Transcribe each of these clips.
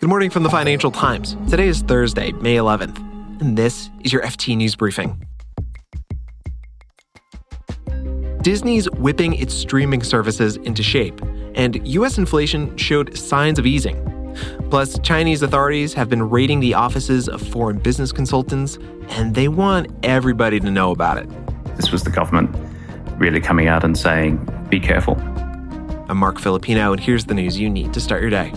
Good morning from the Financial Times. Today is Thursday, May 11th, and this is your FT News Briefing. Disney's whipping its streaming services into shape, and U.S. inflation showed signs of easing. Plus, Chinese authorities have been raiding the offices of foreign business consultants, and they want everybody to know about it. This was the government really coming out and saying, be careful. I'm Mark Filipino, and here's the news you need to start your day.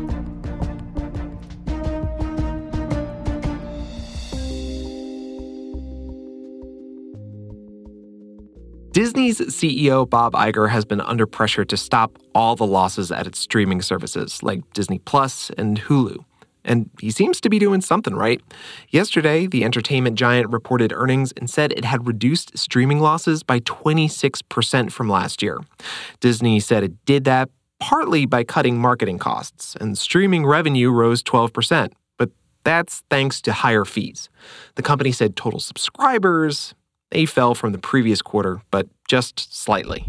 Disney's CEO Bob Iger has been under pressure to stop all the losses at its streaming services like Disney Plus and Hulu. And he seems to be doing something right. Yesterday, the entertainment giant reported earnings and said it had reduced streaming losses by 26% from last year. Disney said it did that partly by cutting marketing costs, and streaming revenue rose 12%. But that's thanks to higher fees. The company said total subscribers, they fell from the previous quarter, but just slightly.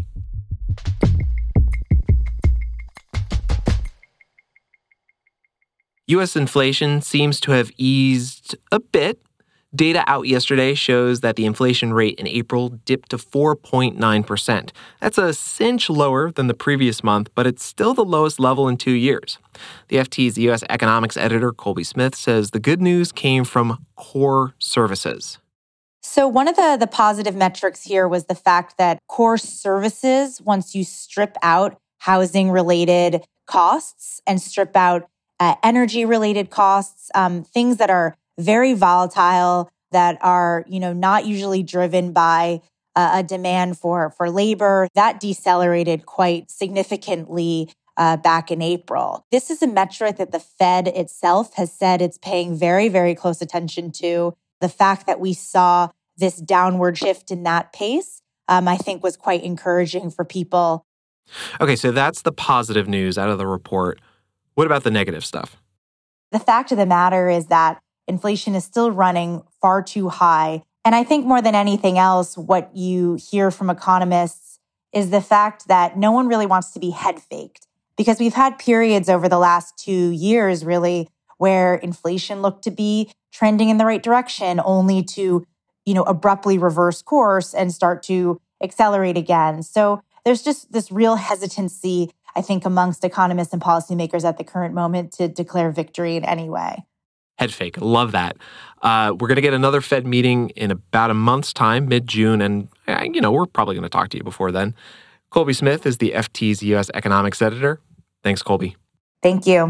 U.S. inflation seems to have eased a bit. Data out yesterday shows that the inflation rate in April dipped to 4.9%. That's a cinch lower than the previous month, but it's still the lowest level in 2 years. The FT's U.S. economics editor, Colby Smith, says the good news came from core services. So one of the positive metrics here was the fact that core services, once you strip out housing-related costs and strip out energy-related costs, things that are very volatile, that are not usually driven by a demand for labor, that decelerated quite significantly back in April. This is a metric that the Fed itself has said it's paying very, very close attention to. The fact that we saw this downward shift in that pace, I think was quite encouraging for people. Okay, so that's the positive news out of the report. What about the negative stuff? The fact of the matter is that inflation is still running far too high. And I think more than anything else, what you hear from economists is the fact that no one really wants to be head faked. Because we've had periods over the last 2 years, really, where inflation looked to be trending in the right direction, only to abruptly reverse course and start to accelerate again. So there's just this real hesitancy, I think, amongst economists and policymakers at the current moment to declare victory in any way. Head fake. Love that. We're going to get another Fed meeting in about a month's time, mid-June, and, we're probably going to talk to you before then. Colby Smith is the FT's U.S. economics editor. Thanks, Colby. Thank you.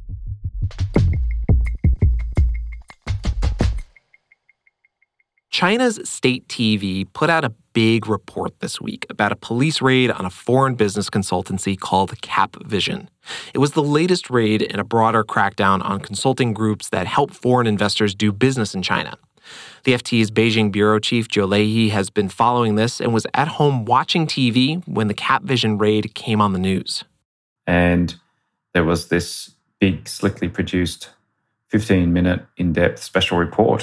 China's state TV put out a big report this week about a police raid on a foreign business consultancy called Capvision. It was the latest raid in a broader crackdown on consulting groups that help foreign investors do business in China. The FT's Beijing bureau chief Zhou Leiji has been following this and was at home watching TV when the Capvision raid came on the news. And there was this big, slickly produced 15-minute in-depth special report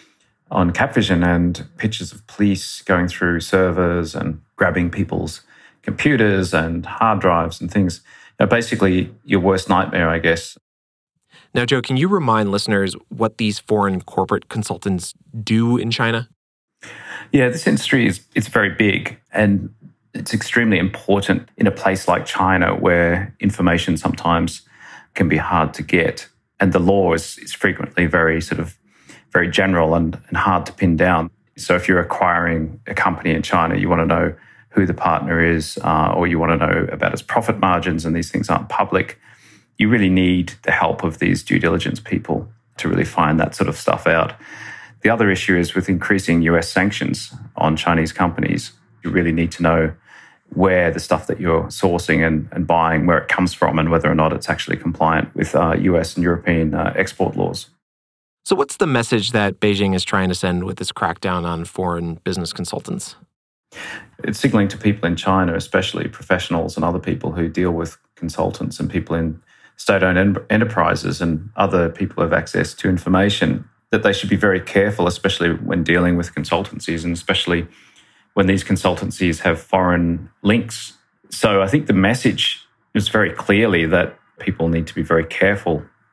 on Capvision and pictures of police going through servers and grabbing people's computers and hard drives and things. Basically, your worst nightmare, I guess. Now, Joe, can you remind listeners what these foreign corporate consultants do in China? Yeah, this industry it's very big, and it's extremely important in a place like China where information sometimes can be hard to get. And the law is frequently very general and hard to pin down. So if you're acquiring a company in China, you want to know who the partner is, or you want to know about its profit margins, and these things aren't public. You really need the help of these due diligence people to really find that sort of stuff out. The other issue is with increasing US sanctions on Chinese companies, you really need to know where the stuff that you're sourcing and buying, where it comes from, and whether or not it's actually compliant with US and European export laws. So what's the message that Beijing is trying to send with this crackdown on foreign business consultants? It's signaling to people in China, especially professionals and other people who deal with consultants and people in state-owned enterprises and other people who have access to information, that they should be very careful, especially when dealing with consultancies and especially when these consultancies have foreign links. So I think the message is very clearly that people need to be very careful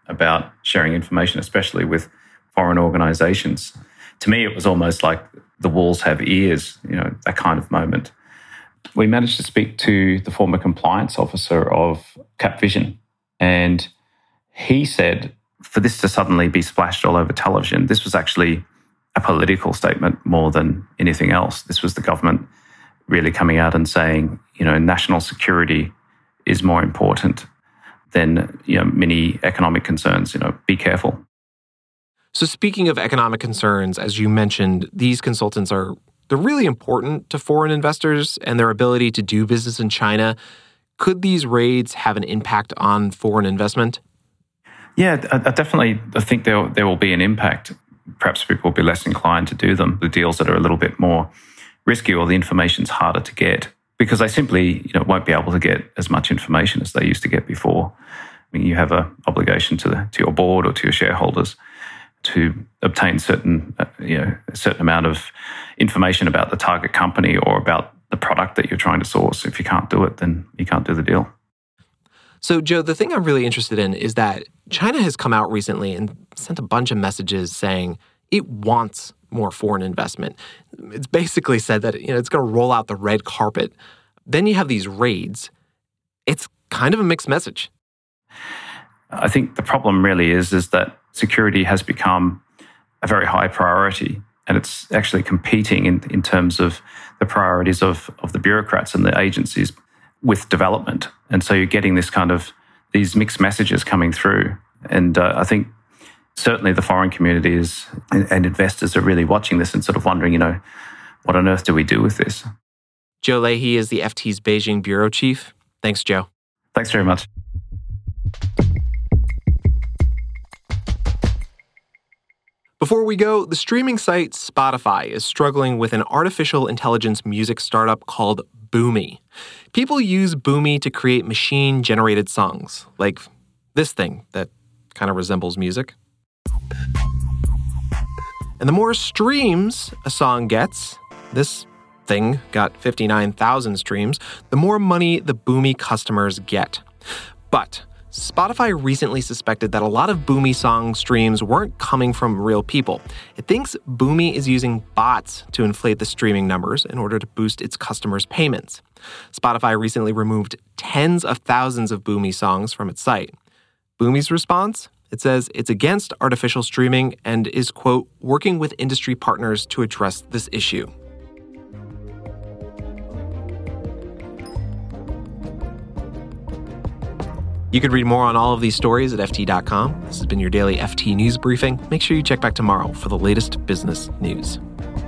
about sharing information, especially with foreign organizations. To me, it was almost like the walls have ears, that kind of moment. We managed to speak to the former compliance officer of Capvision, and he said for this to suddenly be splashed all over television, this was actually a political statement more than anything else. This was the government really coming out and saying, national security is more important than many economic concerns. Be careful. So speaking of economic concerns, as you mentioned, these consultants they're really important to foreign investors and their ability to do business in China. Could these raids have an impact on foreign investment? Yeah, I definitely think there will be an impact. Perhaps people will be less inclined to do them, the deals that are a little bit more risky or the information's harder to get, because they simply won't be able to get as much information as they used to get before. I mean, you have an obligation to your board or to your shareholders to obtain a certain amount of information about the target company or about the product that you're trying to source. If you can't do it, then you can't do the deal. So, Joe, the thing I'm really interested in is that China has come out recently and sent a bunch of messages saying it wants more foreign investment. It's basically said that it's going to roll out the red carpet. Then you have these raids. It's kind of a mixed message. I think the problem really is that security has become a very high priority, and it's actually competing in terms of the priorities of the bureaucrats and the agencies with development. And so you're getting these mixed messages coming through. And I think certainly the foreign communities and investors are really watching this and sort of wondering, what on earth do we do with this? Joe Leahy is the FT's Beijing bureau chief. Thanks, Joe. Thanks very much. Before we go, the streaming site Spotify is struggling with an artificial intelligence music startup called Boomy. People use Boomy to create machine-generated songs, like this thing that kind of resembles music. And the more streams a song gets, this thing got 59,000 streams, the more money the Boomy customers get. But Spotify recently suspected that a lot of Boomy song streams weren't coming from real people. It thinks Boomy is using bots to inflate the streaming numbers in order to boost its customers' payments. Spotify recently removed tens of thousands of Boomy songs from its site. Boomy's response? It says it's against artificial streaming and is, quote, working with industry partners to address this issue. You can read more on all of these stories at FT.com. This has been your daily FT News Briefing. Make sure you check back tomorrow for the latest business news.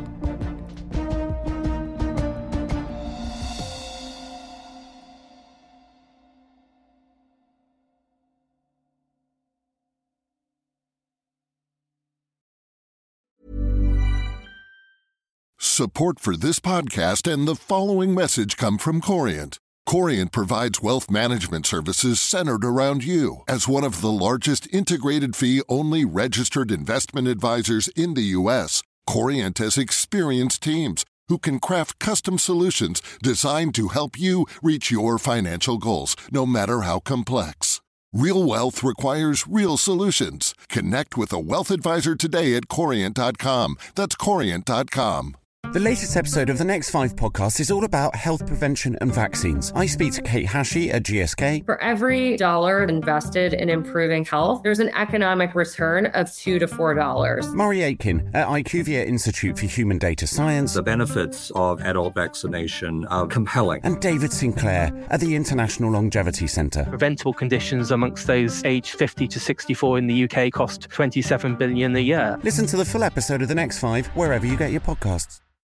Support for this podcast and the following message come from Corient. Corient provides wealth management services centered around you. As one of the largest integrated fee-only registered investment advisors in the U.S., Corient has experienced teams who can craft custom solutions designed to help you reach your financial goals, no matter how complex. Real wealth requires real solutions. Connect with a wealth advisor today at Corient.com. That's Corient.com. The latest episode of the Next 5 podcast is all about health prevention and vaccines. I speak to Kate Hashi at GSK. For every dollar invested in improving health, there's an economic return of $2 to $4. Murray Aitken at IQVIA Institute for Human Data Science. The benefits of adult vaccination are compelling. And David Sinclair at the International Longevity Centre. Preventable conditions amongst those aged 50 to 64 in the UK cost $27 billion a year. Listen to the full episode of the Next 5 wherever you get your podcasts.